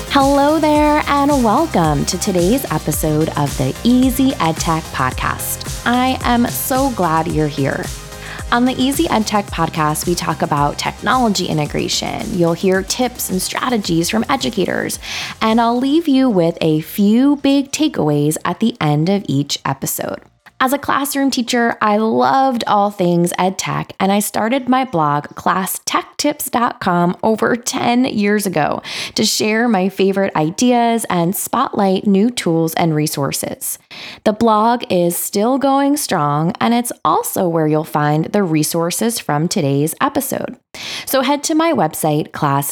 Hello there, and welcome to today's episode of the Easy EdTech Podcast. I am so glad you're here. On the Easy EdTech Podcast, we talk about technology integration. You'll hear tips and strategies from educators, and I'll leave you with a few big takeaways at the end of each episode. As a classroom teacher, I loved all things EdTech, and I started my blog, ClassTechTips.com, over 10 years ago to share my favorite ideas and spotlight new tools and resources. The blog is still going strong, and it's also where you'll find the resources from today's episode. So head to my website,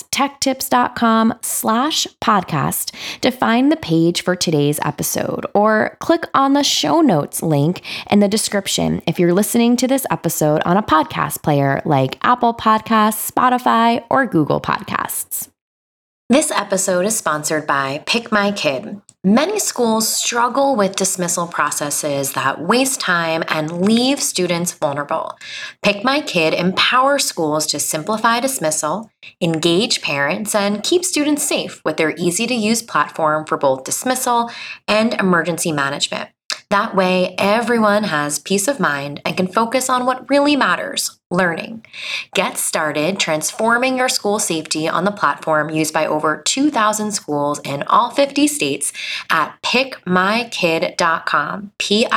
ClassTechTips.com/podcast, to find the page for today's episode, or click on the show notes link in the description if you're listening to this episode on a podcast player like Apple Podcasts, Spotify, or Google Podcasts. This episode is sponsored by Pick My Kid. Many schools struggle with dismissal processes that waste time and leave students vulnerable. Pick My Kid empowers schools to simplify dismissal, engage parents, and keep students safe with their easy-to-use platform for both dismissal and emergency management. That way, everyone has peace of mind and can focus on what really matters, learning. Get started transforming your school safety on the platform used by over 2,000 schools in all 50 states at pickmykid.com,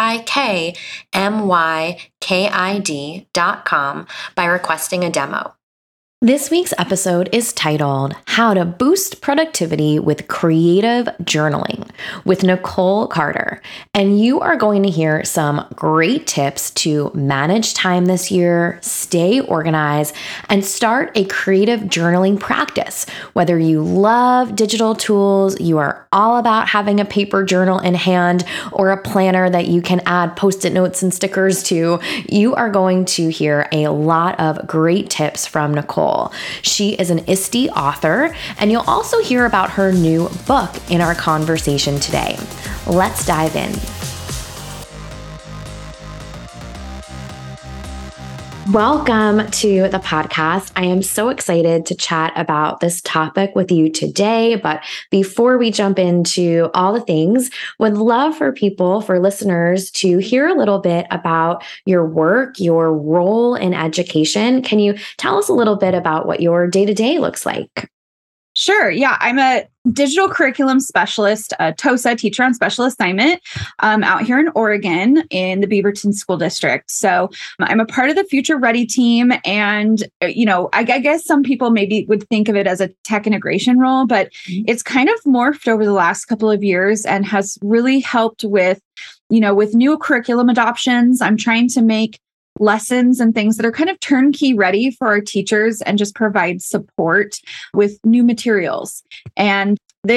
pickmykid.com, by requesting a demo. This week's episode is titled How to Boost Productivity with Creative Journaling with Nicole Carter. And you are going to hear some great tips to manage time this year, stay organized, and start a creative journaling practice. Whether you love digital tools, you are all about having a paper journal in hand, or a planner that you can add Post-it notes and stickers to, you are going to hear a lot of great tips from Nicole. She is an ISTE author, and you'll also hear about her new book in our conversation today. Let's dive in. Welcome to the podcast. I am so excited to chat about this topic with you today. But before we jump into all the things, would love for listeners to hear a little bit about your work, your role in education. Can you tell us a little bit about what your day-to-day looks like? Sure. Yeah, I'm a digital curriculum specialist, a TOSA, teacher on special assignment, out here in Oregon in the Beaverton School District. So I'm a part of the Future Ready team. And, I guess some people maybe would think of it as a tech integration role, but it's kind of morphed over the last couple of years and has really helped with new curriculum adoptions. I'm trying to make lessons and things that are kind of turnkey ready for our teachers and just provide support with new materials. And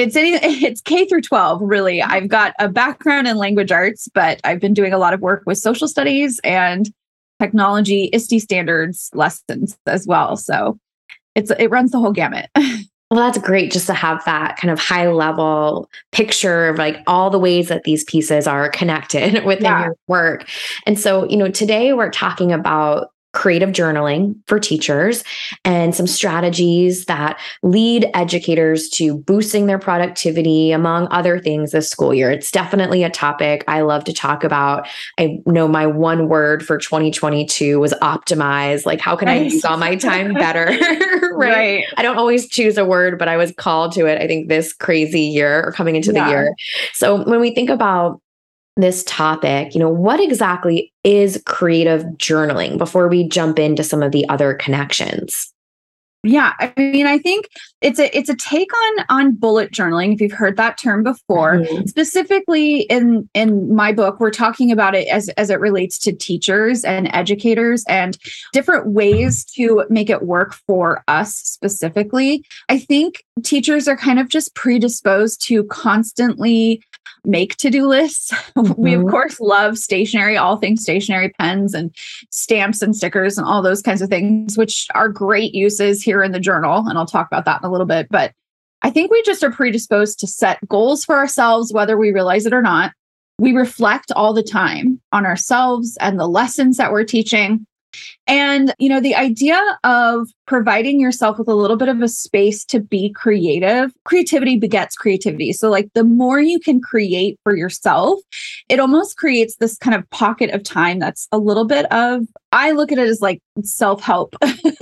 it's K through 12, really. I've got a background in language arts, but I've been doing a lot of work with social studies and technology, ISTE standards lessons as well. So it runs the whole gamut. Well, that's great just to have that kind of high level picture of like all the ways that these pieces are connected within your work. And so, today we're talking about creative journaling for teachers and some strategies that lead educators to boosting their productivity, among other things, this school year. It's definitely a topic I love to talk about. I know my one word for 2022 was optimize. Like, how can I use all my time better? Right? I don't always choose a word, but I was called to it, I think, this crazy year or coming into the year. So when we think about this topic, what exactly is creative journaling before we jump into some of the other connections? Yeah, I mean, I think it's a take on bullet journaling, if you've heard that term before. Mm-hmm. Specifically in my book, we're talking about it as it relates to teachers and educators and different ways to make it work for us specifically. I think teachers are kind of just predisposed to constantly make to-do lists. Mm-hmm. We, of course, love stationery, all things stationery, pens and stamps and stickers and all those kinds of things, which are great uses here in the journal. And I'll talk about that in a little bit. But I think we just are predisposed to set goals for ourselves, whether we realize it or not. We reflect all the time on ourselves and the lessons that we're teaching. And, the idea of providing yourself with a little bit of a space to be creative, creativity begets creativity. So, like, the more you can create for yourself, it almost creates this kind of pocket of time that's a little bit of, I look at it as like self-help.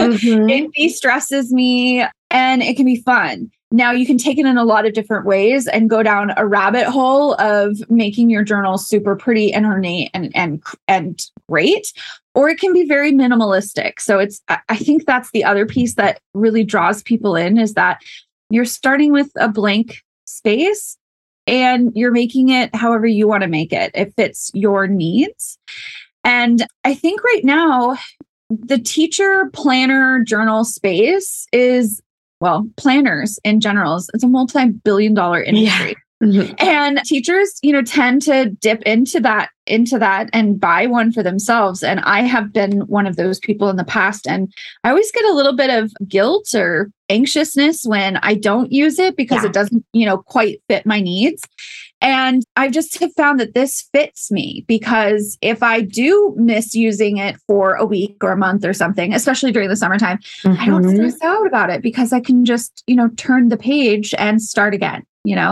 It de-stresses me and it can be fun. Now you can take it in a lot of different ways and go down a rabbit hole of making your journal super pretty and ornate and great, or it can be very minimalistic. So I think that's the other piece that really draws people in, is that you're starting with a blank space and you're making it however you want to make it. It fits your needs. And I think right now, the teacher planner journal space is, well, planners in general, it's a multi-billion-dollar industry. Yeah. Mm-hmm. And teachers, tend to dip into that and buy one for themselves. And I have been one of those people in the past. And I always get a little bit of guilt or anxiousness when I don't use it because it doesn't, quite fit my needs. And I just have found that this fits me, because if I do miss using it for a week or a month or something, especially during the summertime, I don't stress out about it because I can just, turn the page and start again,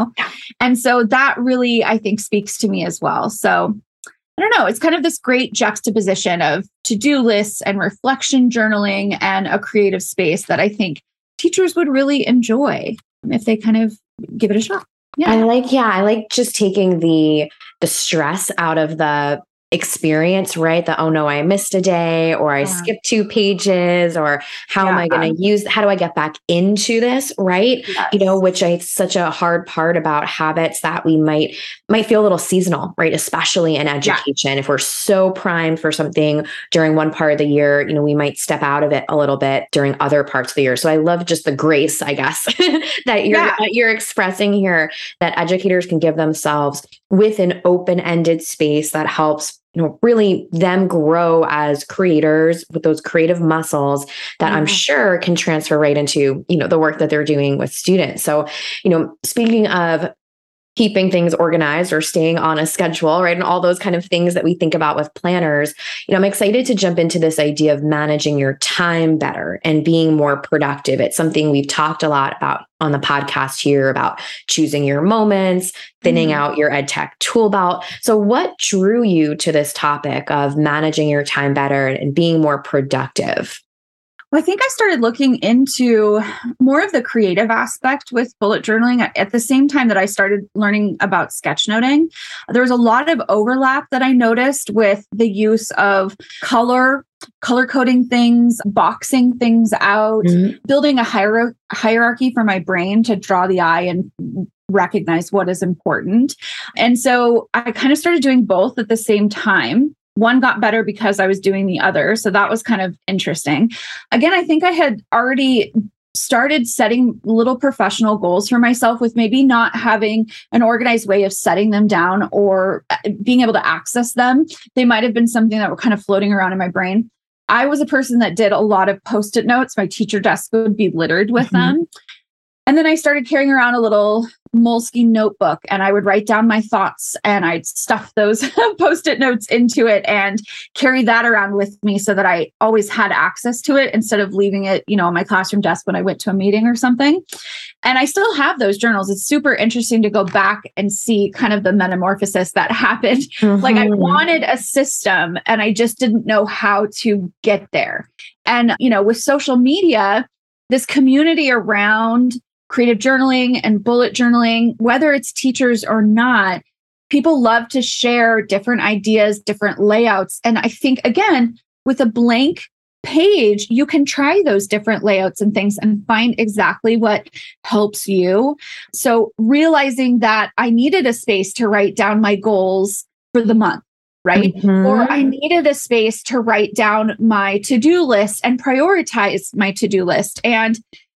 And so that really, I think, speaks to me as well. So I don't know, it's kind of this great juxtaposition of to-do lists and reflection journaling and a creative space that I think teachers would really enjoy if they kind of give it a shot. Yeah. I like just taking the stress out of the experience, right? Oh no, I missed a day, or I skipped 2 pages, or how am I going to how do I get back into this? Right. Yes. Which is such a hard part about habits, that we might feel a little seasonal, right? Especially in education. If we're so primed for something during one part of the year, we might step out of it a little bit during other parts of the year. So I love just the grace, I guess, that you're expressing here, that educators can give themselves with an open-ended space that helps really them grow as creators with those creative muscles that I'm sure can transfer right into, the work that they're doing with students. So, speaking of keeping things organized or staying on a schedule, right? And all those kind of things that we think about with planners, I'm excited to jump into this idea of managing your time better and being more productive. It's something we've talked a lot about on the podcast here, about choosing your moments, thinning out your ed tech tool belt. So what drew you to this topic of managing your time better and being more productive? Well, I think I started looking into more of the creative aspect with bullet journaling at the same time that I started learning about sketchnoting. There was a lot of overlap that I noticed with the use of color coding things, boxing things out, building a hierarchy for my brain to draw the eye and recognize what is important. And so I kind of started doing both at the same time. One got better because I was doing the other. So that was kind of interesting. Again, I think I had already started setting little professional goals for myself, with maybe not having an organized way of setting them down or being able to access them. They might have been something that were kind of floating around in my brain. I was a person that did a lot of Post-it notes. My teacher desk would be littered with them. And then I started carrying around a little Moleskine notebook, and I would write down my thoughts, and I'd stuff those Post-it notes into it and carry that around with me so that I always had access to it instead of leaving it, on my classroom desk when I went to a meeting or something. And I still have those journals. It's super interesting to go back and see kind of the metamorphosis that happened. Like, I wanted a system and I just didn't know how to get there. And, with social media, this community around creative journaling and bullet journaling, whether it's teachers or not, people love to share different ideas, different layouts. And I think, again, with a blank page, you can try those different layouts and things and find exactly what helps you. So realizing that I needed a space to write down my goals for the month, right? Or I needed a space to write down my to-do list and prioritize my to-do list. And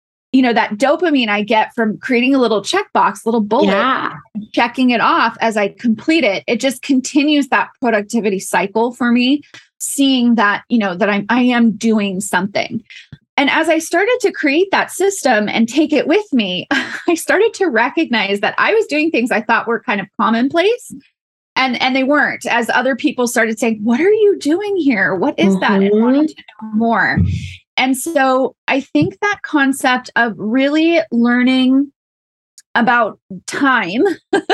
that dopamine I get from creating a little checkbox, little bullet, checking it off as I complete it, it just continues that productivity cycle for me, seeing that, that I am doing something. And as I started to create that system and take it with me, I started to recognize that I was doing things I thought were kind of commonplace. And they weren't, as other people started saying, what are you doing here? What is that? And wanting to know more. And so I think that concept of really learning about time,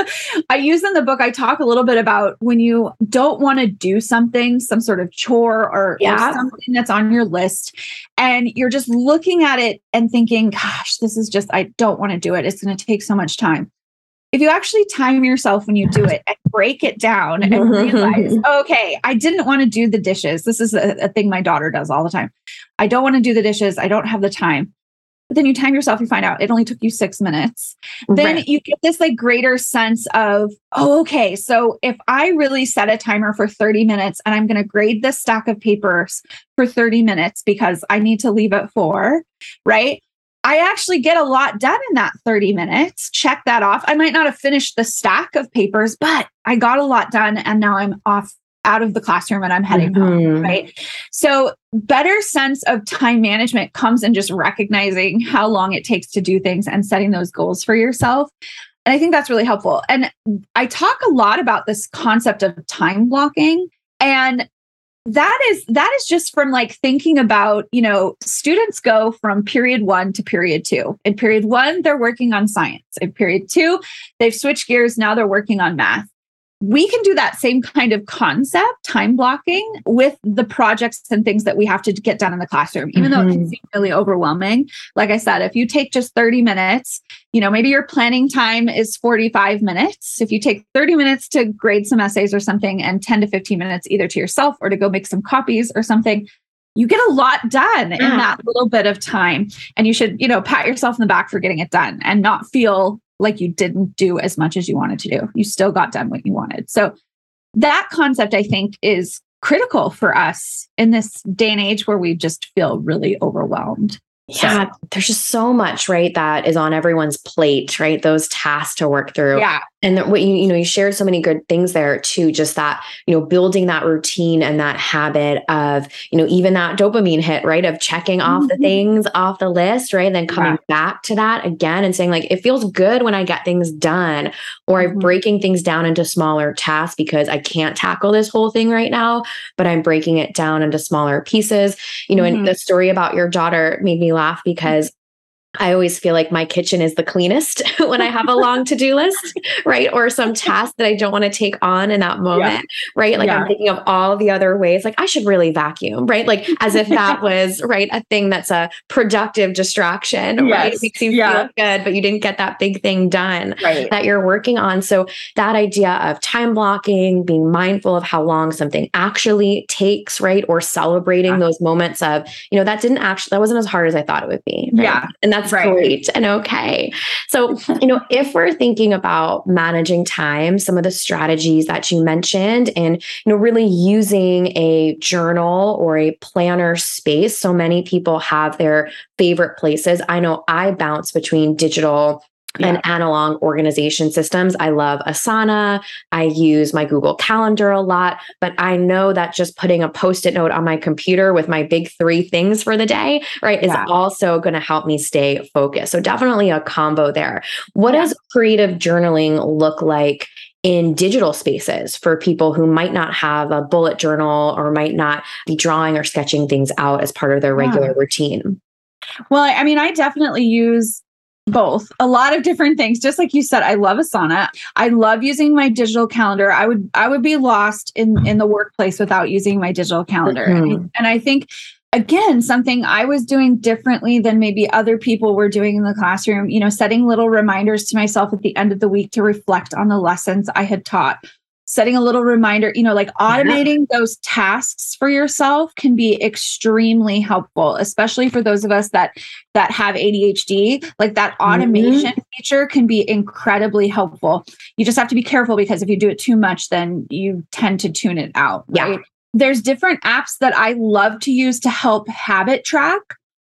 I use in the book, I talk a little bit about when you don't want to do something, some sort of chore or something that's on your list, and you're just looking at it and thinking, gosh, this is just, I don't want to do it. It's going to take so much time. If you actually time yourself when you do it and break it down and realize, okay, I didn't want to do the dishes. This is a thing my daughter does all the time. I don't want to do the dishes. I don't have the time. But then you time yourself, you find out it only took you 6 minutes. Then you get this like greater sense of, oh, okay, so if I really set a timer for 30 minutes and I'm going to grade this stack of papers for 30 minutes because I need to leave at 4, right? I actually get a lot done in that 30 minutes. Check that off. I might not have finished the stack of papers, but I got a lot done and now I'm off out of the classroom and I'm heading home, right? So better sense of time management comes in just recognizing how long it takes to do things and setting those goals for yourself. And I think that's really helpful. And I talk a lot about this concept of time blocking. And that is just from like thinking about, students go from period 1 to period 2. In period 1, they're working on science. In period 2, they've switched gears. Now they're working on math. We can do that same kind of concept, time blocking, with the projects and things that we have to get done in the classroom, even though it can seem really overwhelming. Like I said, if you take just 30 minutes, maybe your planning time is 45 minutes. If you take 30 minutes to grade some essays or something and 10 to 15 minutes either to yourself or to go make some copies or something, you get a lot done in that little bit of time. And you should, pat yourself in the back for getting it done and not feel like you didn't do as much as you wanted to do. You still got done what you wanted. So that concept, I think, is critical for us in this day and age where we just feel really overwhelmed. Yeah, there's just so much, right, that is on everyone's plate, right? Those tasks to work through. Yeah. And what you shared so many good things there too, just that, building that routine and that habit of, even that dopamine hit, right? Of checking off the things off the list, right? And then coming back to that again and saying like, it feels good when I get things done, or I'm breaking things down into smaller tasks because I can't tackle this whole thing right now, but I'm breaking it down into smaller pieces, and the story about your daughter made me laugh because I always feel like my kitchen is the cleanest when I have a long to-do list, right? Or some task that I don't want to take on in that moment, right? Like I'm thinking of all the other ways, like I should really vacuum, right? Like as if that was, right, a thing that's a productive distraction, right? It makes you feel good, but you didn't get that big thing done that you're working on. So that idea of time blocking, being mindful of how long something actually takes, right? Or celebrating those moments of, that wasn't as hard as I thought it would be. Right? Yeah. And that's great and okay. So, if we're thinking about managing time, some of the strategies that you mentioned and, really using a journal or a planner space. So many people have their favorite places. I know I bounce between digital and analog organization systems. I love Asana. I use my Google Calendar a lot, but I know that just putting a Post-it note on my computer with my big 3 things for the day, right, is also going to help me stay focused. So definitely a combo there. What does creative journaling look like in digital spaces for people who might not have a bullet journal or might not be drawing or sketching things out as part of their regular routine? Well, I mean, I definitely use both. A lot of different things. Just like you said, I love Asana. I love using my digital calendar. I would be lost in the workplace without using my digital calendar. And I think, again, something I was doing differently than maybe other people were doing in the classroom, setting little reminders to myself at the end of the week to reflect on the lessons I had taught. Setting a little reminder, like automating those tasks for yourself can be extremely helpful, especially for those of us that have ADHD. Like that automation feature can be incredibly helpful. You just have to be careful because if you do it too much, then you tend to tune it out. Right? There's different apps that I love to use to help habit track.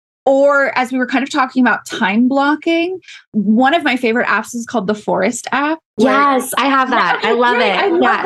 Or as we were kind of talking about time blocking, one of my favorite apps is called the Forest app. Yes, I have that. I love it. I love that.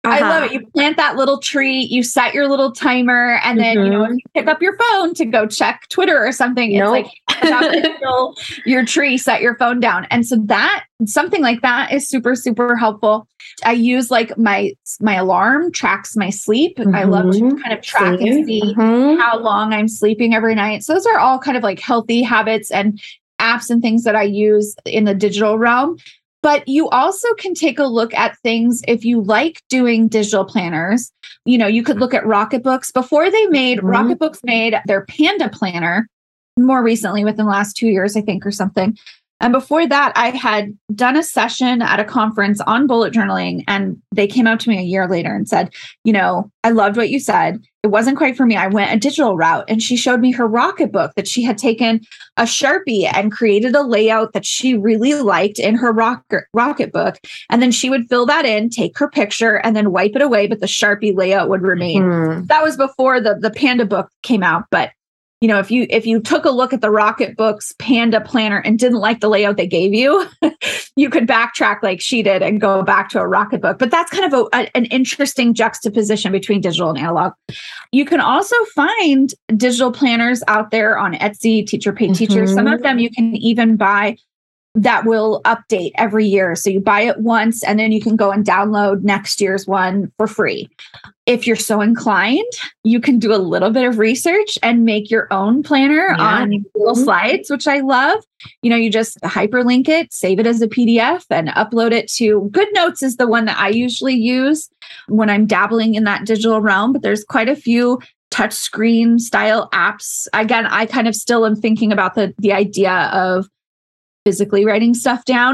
I love it. You plant that little tree, you set your little timer, and then, if you pick up your phone to go check Twitter or something, it's like about to kill your tree, set your phone down. And so something like that is super, super helpful. I use like my alarm tracks my sleep. I love to kind of track and see how long I'm sleeping every night. So those are all kind of like healthy habits and apps and things that I use in the digital realm. But you also can take a look at things if you like doing digital planners. You could look at Rocketbooks. Before they made Rocketbooks made their Panda planner more recently, within the last 2 years, I think, or something. And before that, I had done a session at a conference on bullet journaling, and they came out to me a year later and said, I loved what you said. It wasn't quite for me. I went a digital route. And she showed me her Rocketbook that she had taken a Sharpie and created a layout that she really liked in her Rocketbook. And then she would fill that in, take her picture, and then wipe it away, but the Sharpie layout would remain. That was before the Panda book came out. But if you took a look at the Rocketbook's Panda planner and didn't like the layout they gave you, you could backtrack like she did and go back to a Rocketbook. But that's kind of an interesting juxtaposition between digital and analog. You can also find digital planners out there on Etsy, Teacher Pay Teacher. Some of them you can even buy that will update every year. So you buy it once and then you can go and download next year's one for free. If you're so inclined, you can do a little bit of research and make your own planner on Google Slides, which I love. You just hyperlink it, save it as a PDF, and upload it to GoodNotes is the one that I usually use when I'm dabbling in that digital realm. But there's quite a few touchscreen style apps. Again, I kind of still am thinking about the idea of physically writing stuff down.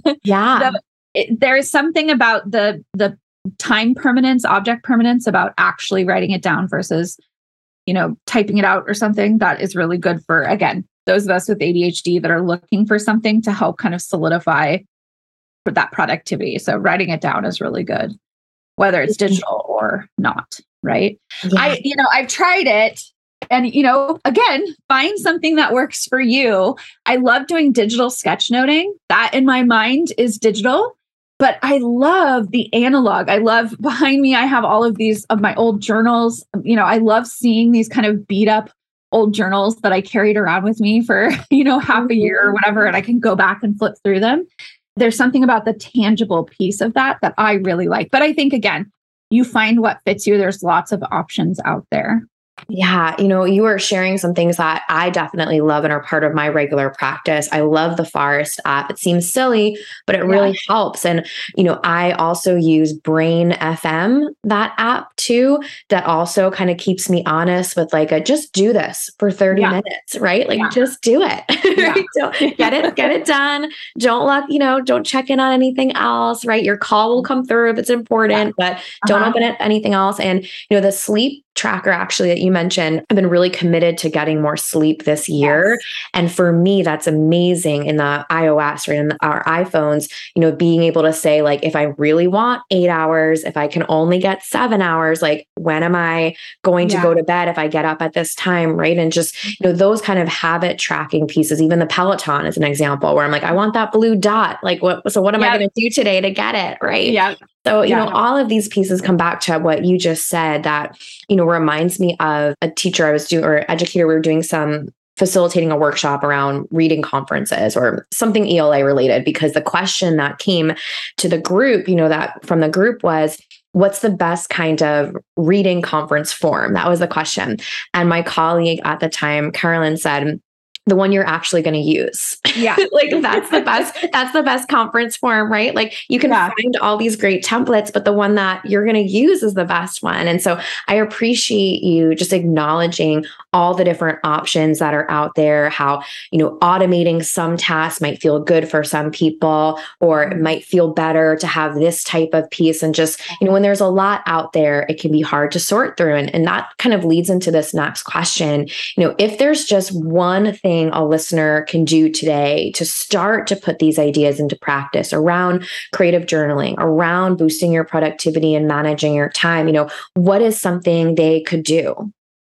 There is something about the time permanence, object permanence about actually writing it down versus, typing it out or something that is really good for, again, those of us with ADHD that are looking for something to help kind of solidify for that productivity. So writing it down is really good, whether it's digital or not. Right. Yeah. I've tried it. And, again, find something that works for you. I love doing digital sketchnoting. That in my mind is digital, but I love the analog. I love behind me, I have all of these of my old journals. I love seeing these kind of beat up old journals that I carried around with me for, half a year or whatever, and I can go back and flip through them. There's something about the tangible piece of that I really like. But I think, again, you find what fits you. There's lots of options out there. Yeah. You were sharing some things that I definitely love and are part of my regular practice. I love the Forest app. It seems silly, but it really helps. And, I also use Brain FM, that app too, that also kind of keeps me honest with just do this for 30 minutes, right? Just do it. Right? So get it done. Don't don't check in on anything else, right? Your call will come through if it's important, but don't open it anything else. And, the sleep tracker actually that you mentioned, I've been really committed to getting more sleep this year. Yes. And for me, that's amazing in the iOS or in our iPhones, being able to say if I really want 8 hours, if I can only get 7 hours, when am I going to go to bed if I get up at this time, right? And just, those kind of habit tracking pieces, even the Peloton is an example where I'm I want that blue dot. What am I going to do today to get it? Right. Yeah. So, all of these pieces come back to what you just said that, reminds me of a teacher I was doing or educator. We were doing facilitating a workshop around reading conferences or something ELA related, because the question that came to the group, that from the group was, what's the best kind of reading conference form? That was the question. And my colleague at the time, Carolyn, said, the one you're actually going to use. Yeah. That's the best conference form, right? You can find all these great templates, but the one that you're going to use is the best one. And so I appreciate you just acknowledging all the different options that are out there, how, automating some tasks might feel good for some people, or it might feel better to have this type of piece. And just, when there's a lot out there, it can be hard to sort through. And that kind of leads into this next question. If there's just one thing a listener can do today to start to put these ideas into practice around creative journaling, around boosting your productivity and managing your time, what is something they could do?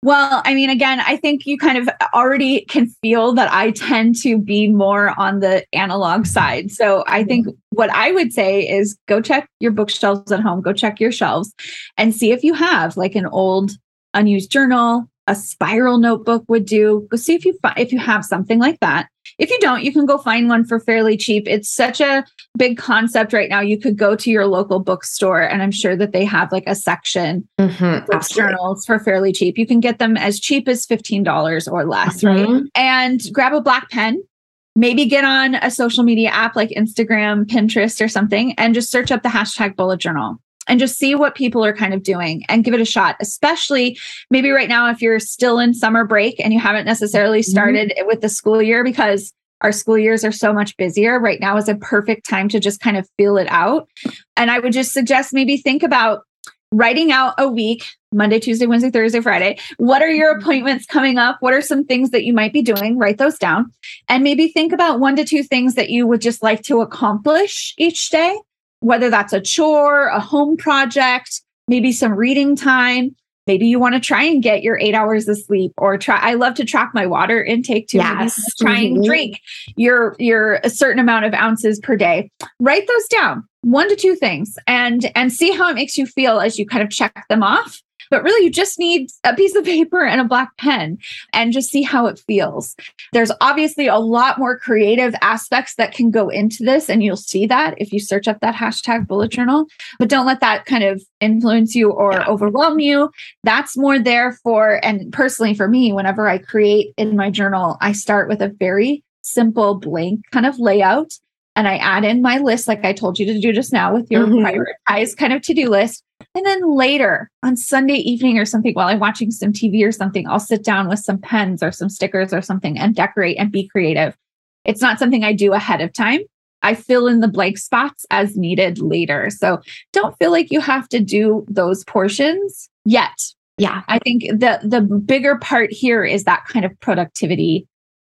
Well, I mean, again, I think you kind of already can feel that I tend to be more on the analog side. So I think what I would say is go check your bookshelves at home, go check your shelves and see if you have like an old unused journal, a spiral notebook would do. Go see if you have something like that. If you don't, you can go find one for fairly cheap. It's such a big concept right now. You could go to your local bookstore and I'm sure that they have like a section for journals for fairly cheap. You can get them as cheap as $15 or less, right? And grab a black pen. Maybe get on a social media app like Instagram, Pinterest, or something, and just search up the hashtag bullet journal and just see what people are kind of doing and give it a shot, especially maybe right now, if you're still in summer break and you haven't necessarily started with the school year, because our school years are so much busier. Right now is a perfect time to just kind of feel it out. And I would just suggest maybe think about writing out a week, Monday, Tuesday, Wednesday, Thursday, Friday. What are your appointments coming up? What are some things that you might be doing? Write those down and maybe think about 1 to 2 things that you would just like to accomplish each day. Whether that's a chore, a home project, maybe some reading time. Maybe you want to try and get your 8 hours of sleep or I love to track my water intake too. Yes. Try and drink your a certain amount of ounces per day. Write those down, 1 to 2 things and see how it makes you feel as you kind of check them off. But really, you just need a piece of paper and a black pen and just see how it feels. There's obviously a lot more creative aspects that can go into this. And you'll see that if you search up that hashtag bullet journal. But don't let that kind of influence you or overwhelm you. That's more there for, and personally for me, whenever I create in my journal, I start with a very simple blank kind of layout. And I add in my list, like I told you to do just now with your prioritized kind of to-do list. And then later on Sunday evening or something, while I'm watching some TV or something, I'll sit down with some pens or some stickers or something and decorate and be creative. It's not something I do ahead of time. I fill in the blank spots as needed later. So don't feel like you have to do those portions yet. Yeah. I think the bigger part here is that kind of productivity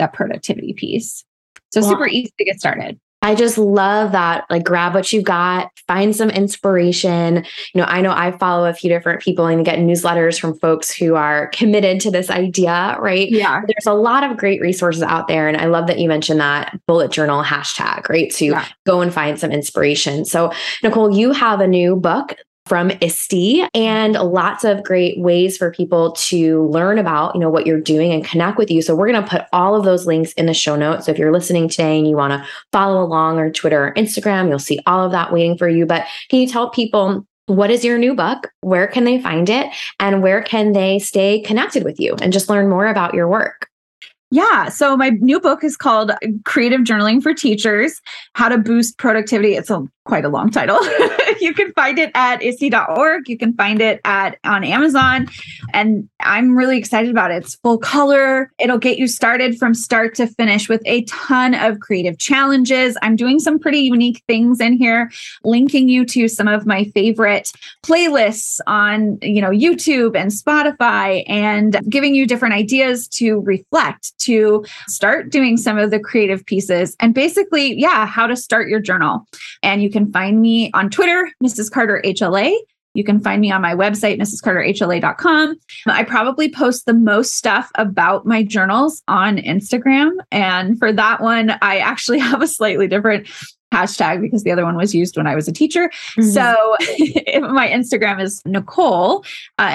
piece. So super easy to get started. I just love that. Like, grab what you've got, find some inspiration. I know I follow a few different people and get newsletters from folks who are committed to this idea, right? Yeah. There's a lot of great resources out there. And I love that you mentioned that bullet journal hashtag, right? To go and find some inspiration. So, Nicole, you have a new book from ISTE and lots of great ways for people to learn about, what you're doing and connect with you. So we're going to put all of those links in the show notes. So if you're listening today and you want to follow along on Twitter or Instagram, you'll see all of that waiting for you. But can you tell people, what is your new book? Where can they find it? And where can they stay connected with you and just learn more about your work? Yeah. So my new book is called Creative Journaling for Teachers, How to Boost Productivity. It's quite a long title. You can find it at ISTE.org. You can find it on Amazon. And I'm really excited about it. It's full color. It'll get you started from start to finish with a ton of creative challenges. I'm doing some pretty unique things in here, linking you to some of my favorite playlists on, YouTube and Spotify, and giving you different ideas to reflect, to start doing some of the creative pieces, and basically, how to start your journal. And you can find me on Twitter, Mrs. Carter HLA. You can find me on my website, mrscarterhla.com. I probably post the most stuff about my journals on Instagram. And for that one, I actually have a slightly different hashtag because the other one was used when I was a teacher. So my Instagram is Nicole,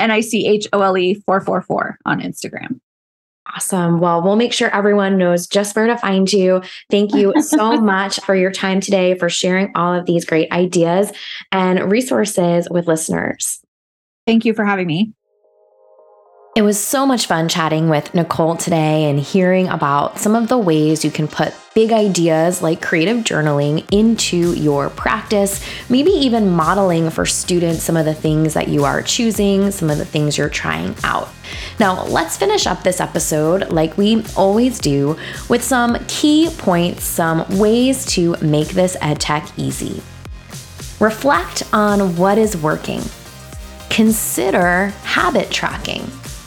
NICHOLE 444 on Instagram. Awesome. Well, we'll make sure everyone knows just where to find you. Thank you so much for your time today, for sharing all of these great ideas and resources with listeners. Thank you for having me. It was so much fun chatting with Nicole today and hearing about some of the ways you can put big ideas like creative journaling into your practice, maybe even modeling for students some of the things that you are choosing, some of the things you're trying out. Now, let's finish up this episode like we always do with some key points, some ways to make this EdTech easy. Reflect on what is working. Consider habit tracking.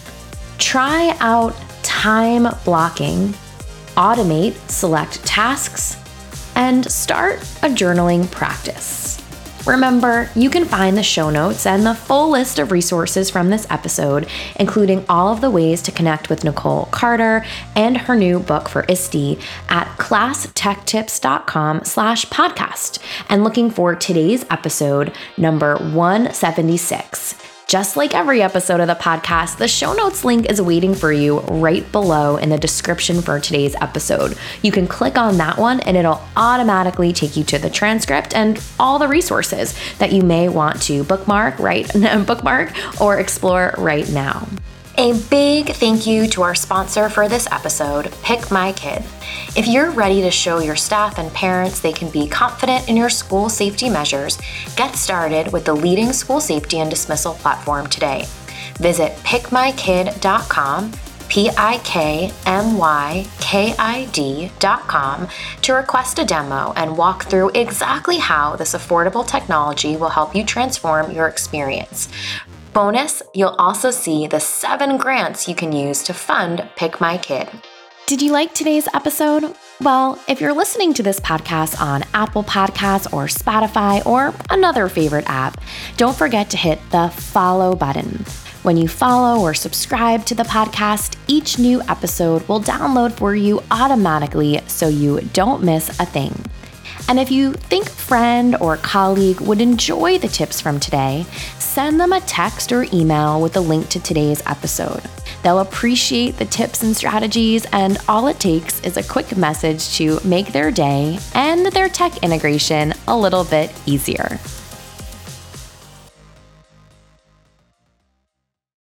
Try out time blocking, automate select tasks, and start a journaling practice. Remember, you can find the show notes and the full list of resources from this episode, including all of the ways to connect with Nicole Carter and her new book for ISTE at classtechtips.com/podcast. And looking for today's episode, number 176. Just like every episode of the podcast, the show notes link is waiting for you right below in the description for today's episode. You can click on that one and it'll automatically take you to the transcript and all the resources that you may want to bookmark or explore right now. A big thank you to our sponsor for this episode, Pick My Kid. If you're ready to show your staff and parents they can be confident in your school safety measures, get started with the leading school safety and dismissal platform today. Visit pickmykid.com, pickmykid.com, to request a demo and walk through exactly how this affordable technology will help you transform your experience. Bonus, you'll also see the 7 grants you can use to fund Pick My Kid. Did you like today's episode? Well, if you're listening to this podcast on Apple Podcasts or Spotify or another favorite app, don't forget to hit the follow button. When you follow or subscribe to the podcast, each new episode will download for you automatically so you don't miss a thing. And if you think a friend or colleague would enjoy the tips from today, send them a text or email with a link to today's episode. They'll appreciate the tips and strategies, and all it takes is a quick message to make their day and their tech integration a little bit easier.